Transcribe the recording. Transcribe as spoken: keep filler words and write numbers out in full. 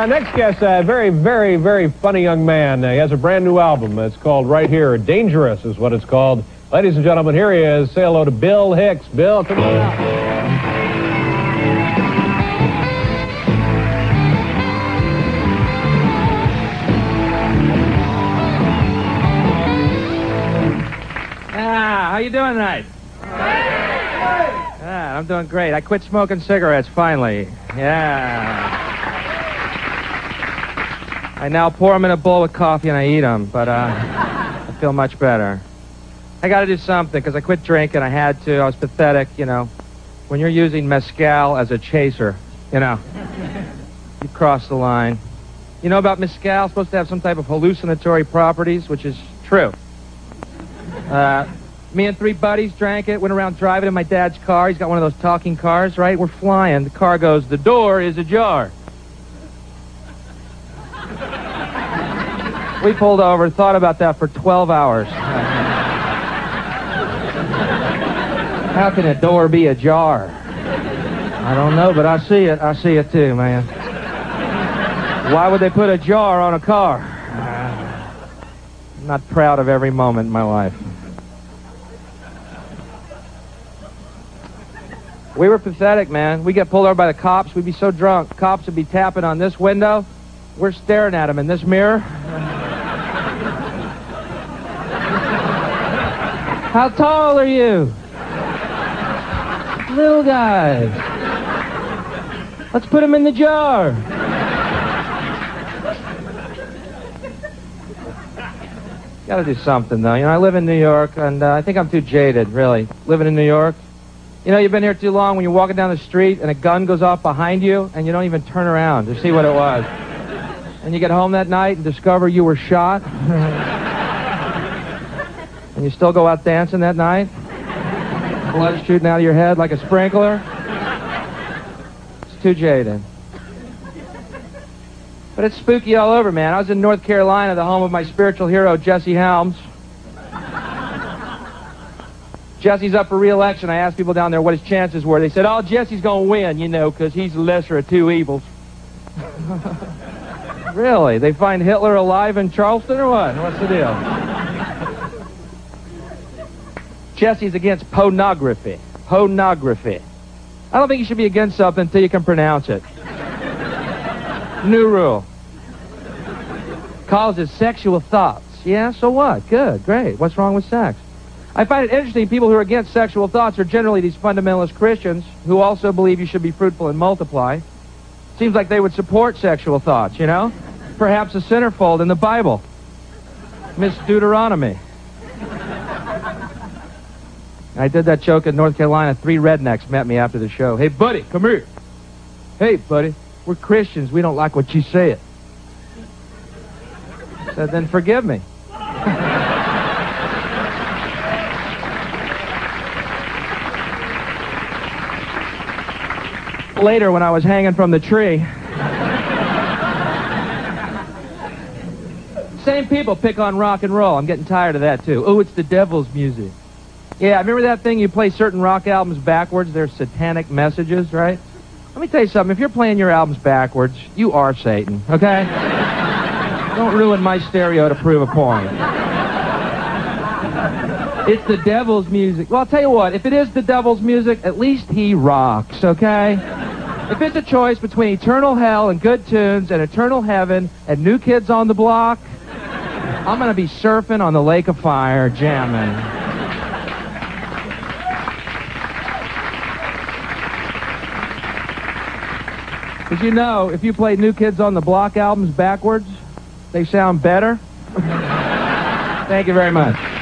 Our next guest, a very, very, very funny young man. Uh, he has a brand new album. It's called Right Here. Dangerous is what it's called. Ladies and gentlemen, here he is. Say hello to Bill Hicks. Bill, come on out. Ah, how you doing tonight? Ah, I'm doing great. I quit smoking cigarettes, finally. Yeah. I now pour them in a bowl with coffee and I eat them, but uh, I feel much better. I got to do something, because I quit drinking. I had to. I was pathetic, you know. When you're using mezcal as a chaser, you know, you cross the line. You know about mezcal? It's supposed to have some type of hallucinatory properties, which is true. Uh, me and three buddies drank it, went around driving in my dad's car. He's got one of those talking cars, right? We're flying. The car goes, "The door is ajar." We pulled over, thought about that for twelve hours. How can a door be ajar? I don't know, but I see it. I see it too, man. Why would they put a jar on a car? I'm not proud of every moment in my life. We were pathetic, man. We get pulled over by the cops. We'd be so drunk. Cops would be tapping on this window. We're staring at them in this mirror. How tall are you? Little guys. Let's put them in the jar. Gotta do something, though. You know, I live in New York, and uh, I think I'm too jaded, really, living in New York. You know, you've been here too long when you're walking down the street and a gun goes off behind you, and you don't even turn around to see what it was. And you get home that night and discover you were shot. And you still go out dancing that night? Blood shooting out of your head like a sprinkler? It's too jaded. But it's spooky all over, man. I was in North Carolina, the home of my spiritual hero, Jesse Helms. Jesse's up for re-election. I asked people down there what his chances were. They said, "Oh, Jesse's going to win, you know, because he's the lesser of two evils." Really? They find Hitler alive in Charleston or what? What's the deal? Jesse's against pornography. Pornography. I don't think you should be against something until you can pronounce it. New rule. Calls it sexual thoughts. Yeah, so what? Good, great. What's wrong with sex? I find it interesting people who are against sexual thoughts are generally these fundamentalist Christians who also believe you should be fruitful and multiply. Seems like they would support sexual thoughts, you know? Perhaps a centerfold in the Bible. Miss Deuteronomy. I did that joke in North Carolina. Three rednecks met me after the show. "Hey, buddy, come here." "Hey, buddy, we're Christians. We don't like what you said." I said, "Then forgive me." Later, when I was hanging from the tree, same people pick on rock and roll. I'm getting tired of that, too. "Oh, it's the devil's music." Yeah, remember that thing? You play certain rock albums backwards. They're satanic messages, right? Let me tell you something. If you're playing your albums backwards, you are Satan, okay? Don't ruin my stereo to prove a point. It's the devil's music. Well, I'll tell you what. If it is the devil's music, at least he rocks, okay? If it's a choice between eternal hell and good tunes and eternal heaven and New Kids on the Block, I'm going to be surfing on the lake of fire, jamming. Because you know, if you play New Kids on the Block albums backwards, they sound better. Thank you very much.